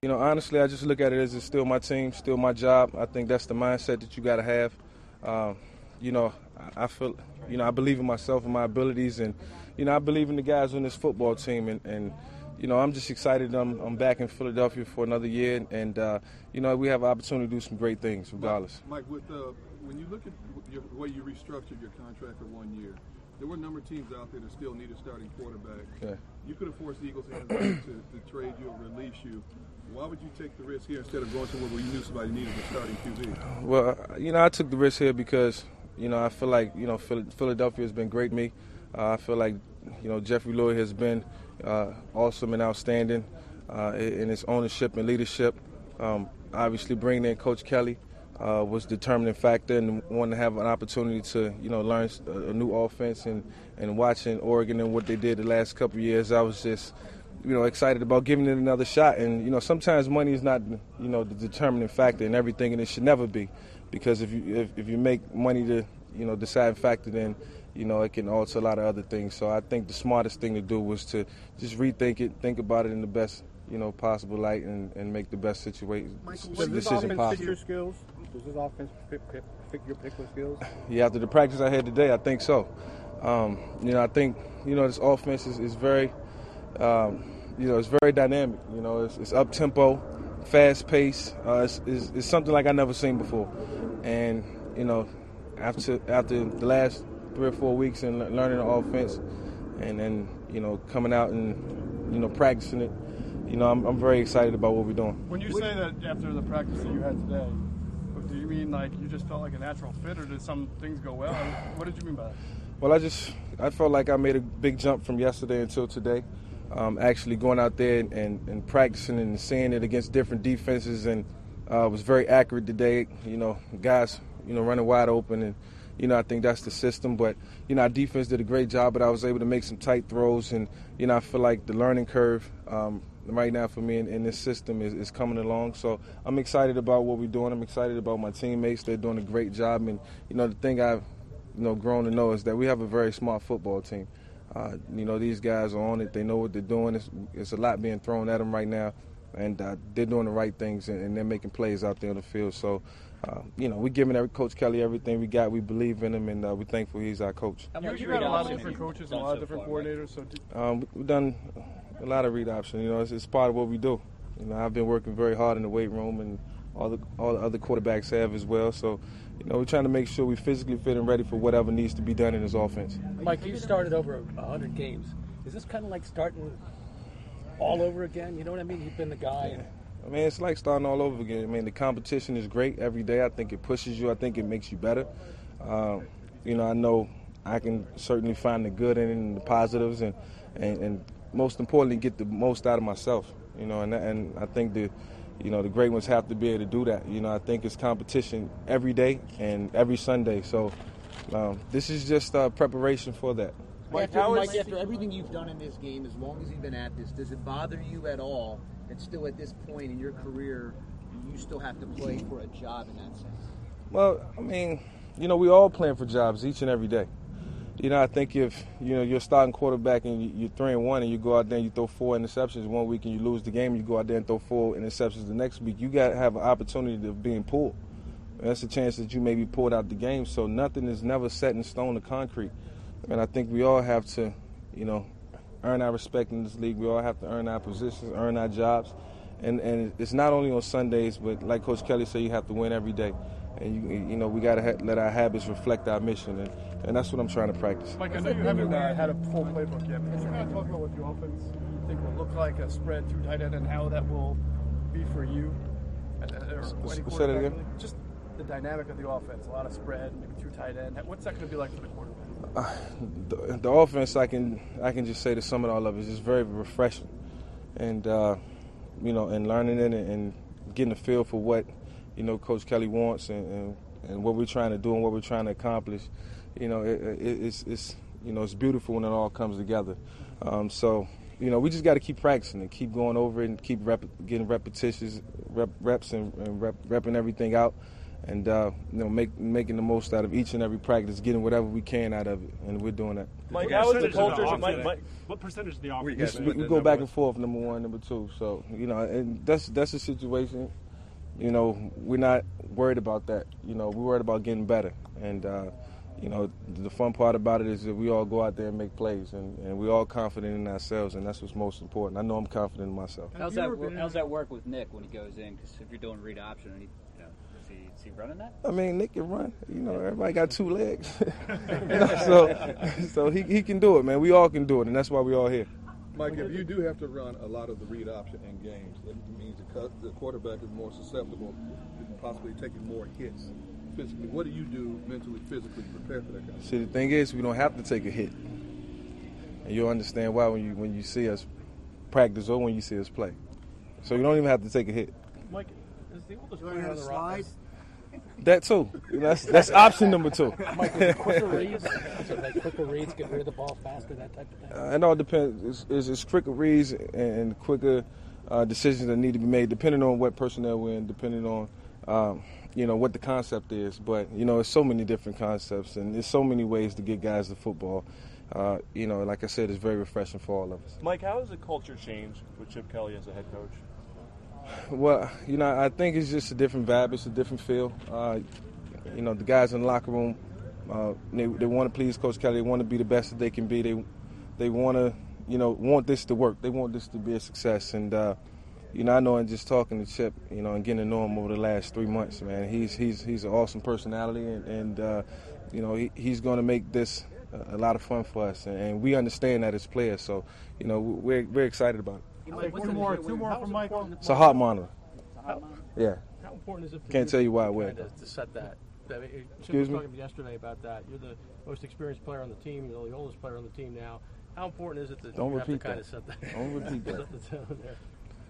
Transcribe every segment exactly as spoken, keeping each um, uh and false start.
you know, honestly, I just look at it as it's still my team, still my job. I think that's the mindset that you got to have. Um, you know, I, I feel, you know, I believe in myself and my abilities, and you know, I believe in the guys on this football team, and. and You know, I'm just excited. I'm, I'm back in Philadelphia for another year, and uh, you know, we have an opportunity to do some great things, regardless. Mike, Mike with, uh, when you look at your, the way you restructured your contract for one year, there were a number of teams out there that still need a starting quarterback. Yeah. You could have forced the Eagles to, to trade you or release you. Why would you take the risk here instead of going somewhere where you knew somebody needed a starting Q B? Well, you know, I took the risk here because, you know, I feel like, you know, Philadelphia has been great to me. Uh, I feel like, you know, Jeffrey Lurie has been uh, awesome and outstanding uh, in his ownership and leadership. Um, obviously, bringing in Coach Kelly uh, was a determining factor, and wanting to have an opportunity to, you know, learn a, a new offense. And, and watching Oregon and what they did the last couple of years, I was just, you know, excited about giving it another shot. And, you know, sometimes money is not, you know, the determining factor in everything, and it should never be. Because if you if, if you make money the, you know, deciding factor, then, you know, it can alter a lot of other things. So I think the smartest thing to do was to just rethink it, think about it in the best, you know, possible light, and, and make the best situation Michael, decision does this possible. offense fit your skills? Does this offense fit, fit, fit your particular skills? Yeah, after the practice I had today, I think so. Um, you know, I think, you know, this offense is, is very, um, you know, it's very dynamic. You know, it's, it's up-tempo, fast-paced. Uh, it's, it's, it's something like I've never seen before. And, you know, after after the last three or four weeks and learning the offense, and then, you know, coming out and, you know, practicing it, you know, I'm, I'm very excited about what we're doing. When you say that after the practice that you had today, do you mean like you just felt like a natural fit, or did some things go well? What did you mean by that? Well, I just, I felt like I made a big jump from yesterday until today. Um, actually going out there and, and, and practicing and seeing it against different defenses, and uh, was very accurate today. You know, guys, you know, running wide open, and, you know, I think that's the system. But, you know, our defense did a great job, but I was able to make some tight throws, and, you know, I feel like the learning curve um, right now for me in, in this system is, is coming along. So I'm excited about what we're doing. I'm excited about my teammates. They're doing a great job. And, you know, the thing I've, you know, grown to know is that we have a very smart football team. Uh, you know, these guys are on it. They know what they're doing. It's, it's a lot being thrown at them right now, and uh, they're doing the right things, and, and they're making plays out there on the field. So, uh, you know, we're giving every, Coach Kelly everything we got. We believe in him, and uh, we're thankful he's our coach. You, you got a lot of different coaches and a lot of different coordinators. So did- um, we've done a lot of read option. You know, it's, it's part of what we do. You know, I've been working very hard in the weight room, and all the all the other quarterbacks have as well. So, you know, we're trying to make sure we're physically fit and ready for whatever needs to be done in this offense. Mike, you started over one hundred games. Is this kind of like starting all over again? You know what I mean? You've been the guy. And I mean, it's like starting all over again. I mean, the competition is great every day. I think it pushes you. I think it makes you better. Um, you know, I know I can certainly find the good in it and the positives, and, and, and most importantly, get the most out of myself. You know, and and I think the, you know, the great ones have to be able to do that. You know, I think it's competition every day and every Sunday. So um, this is just uh, preparation for that. Mike, after, Mike, after everything you've done in this game, as long as you've been at this, does it bother you at all that still at this point in your career, you still have to play for a job in that sense? Well, I mean, you know, we all playing for jobs each and every day. You know, I think if, you know, you're a starting quarterback and you're three and one and you go out there and you throw four interceptions one week and you lose the game, and you go out there and throw four interceptions the next week, you got to have an opportunity of being pulled. That's a chance that you may be pulled out the game. So nothing is never set in stone or concrete. And I think we all have to, you know, earn our respect in this league. We all have to earn our positions, earn our jobs. And and it's not only on Sundays, but like Coach Kelly said, you have to win every day. And, you, you know, we got to ha- let our habits reflect our mission. And, and that's what I'm trying to practice. Mike, I know you haven't uh, had a full playbook yet, but can you kind of talk about what the offense you think will look like, a spread through tight end, and how that will be for you? And, uh, or S- say that again? Just the dynamic of the offense, a lot of spread, maybe through tight end. What's that going to be like for the quarterback? Uh, the, the offense, I can I can just say to sum it all up, is just very refreshing, and uh, you know, and learning it and, and getting a feel for what, you know, Coach Kelly wants, and, and, and what we're trying to do and what we're trying to accomplish. You know, it, it, it's it's you know, it's beautiful when it all comes together. Um, so, you know, we just got to keep practicing and keep going over it and keep rep, getting repetitions, rep, reps and, and rep, repping everything out. and uh, you know, make, making the most out of each and every practice, getting whatever we can out of it, and we're doing that. Mike, how is the culture? Mike, Mike, what percentage of the offense? We, we go back and forth, number one, number two. So you know, and that's that's a situation. You know, we're not worried about that. You know, we're worried about getting better, and. Uh, You know, the fun part about it is that we all go out there and make plays, and, and we're all confident in ourselves, and that's what's most important. I know I'm confident in myself. How's that, how's that work with Nick when he goes in? Because if you're doing read option, and he, you know, is, he, is he running that? I mean, Nick can run. You know, everybody got two legs. You know, so so he, he can do it, man. We all can do it, and that's why we're all here. Mike, if you do have to run a lot of the read option in games, that means the, the quarterback is more susceptible to possibly taking more hits. Physically, what do you do mentally, physically to prepare for that kind of See, the thing is, we don't have to take a hit, and you'll understand why when you when you see us practice or when you see us play. So you don't even have to take a hit. Mike, is the oldest player on the roster? That too. That's that's option number two. Mike, is it quicker reads? So like quicker reads, get rid of the ball faster, that type of thing. Uh, it all depends. It's, it's, it's quicker reads and, and quicker uh, decisions that need to be made, depending on what personnel we're in, depending on. Um, you know, what the concept is, but, you know, it's so many different concepts, and there's so many ways to get guys to football. Uh, you know, like I said, it's very refreshing for all of us. Mike, how has the culture changed with Chip Kelly as a head coach? Well, you know, I think it's just a different vibe. It's a different feel. Uh, you know, the guys in the locker room, uh, they, they want to please Coach Kelly. They want to be the best that they can be. They they want to, you know, want this to work. They want this to be a success, and, uh, you know, I know, and just talking to Chip, you know, and getting to know him over the last three months, man, he's he's he's an awesome personality, and, and uh, you know, he, he's going to make this a, a lot of fun for us, and, and we understand that as players, so, you know, we're we're excited about it. Like two more, two more from Michael. It's a heart monitor. Yeah. How important is it for Can't you tell you why I to, wear it. to set that? I mean, Chip Excuse was me? talking yesterday about that. You're the most experienced player on the team. You're the oldest player on the team now. How important is it that Don't you have to repeat kind that. of set that? Don't repeat that. set the tone there.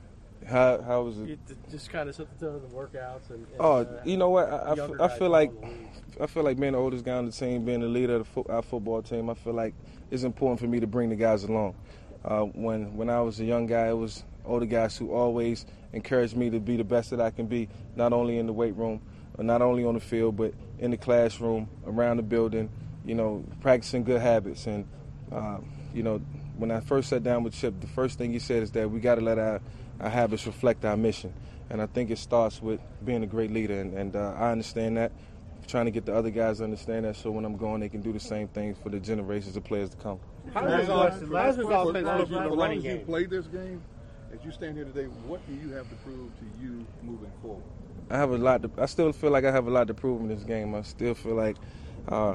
How how was it? You d- just kind of set the tone of the workouts and. and Oh, uh, you know what? I, I, younger f- I guys feel like in the league. I feel like being the oldest guy on the team, being the leader of the fo- our football team. I feel like it's important for me to bring the guys along. Uh, when when I was a young guy, it was older guys who always encouraged me to be the best that I can be, not only in the weight room, or not only on the field, but in the classroom, around the building. You know, practicing good habits. And uh, you know, when I first sat down with Chip, the first thing he said is that we got to let our our habits reflect our mission. And I think it starts with being a great leader, and, and uh, I understand that. Trying to get the other guys to understand that, so when I'm going, they can do the same thing for the generations of players to come. How does his offense look in the As running you game? play this game, as you stand here today, what do you have to prove to you moving forward? I have a lot. To, I still feel like I have a lot to prove in this game. I still feel like, uh,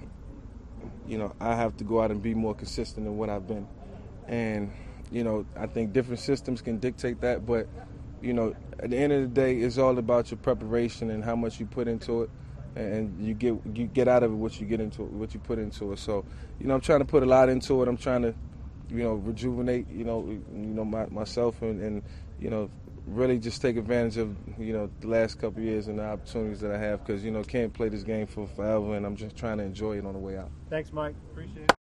you know, I have to go out and be more consistent than what I've been. And, you know, I think different systems can dictate that. But, you know, at the end of the day, it's all about your preparation and how much you put into it. And you get you get out of it what you get into it, what you put into it. So, you know, I'm trying to put a lot into it. I'm trying to, you know, rejuvenate, you know, you know my, myself and, and, you know, really just take advantage of, you know, the last couple of years and the opportunities that I have, because, you know, can't play this game for forever, and I'm just trying to enjoy it on the way out. Thanks, Mike. Appreciate it.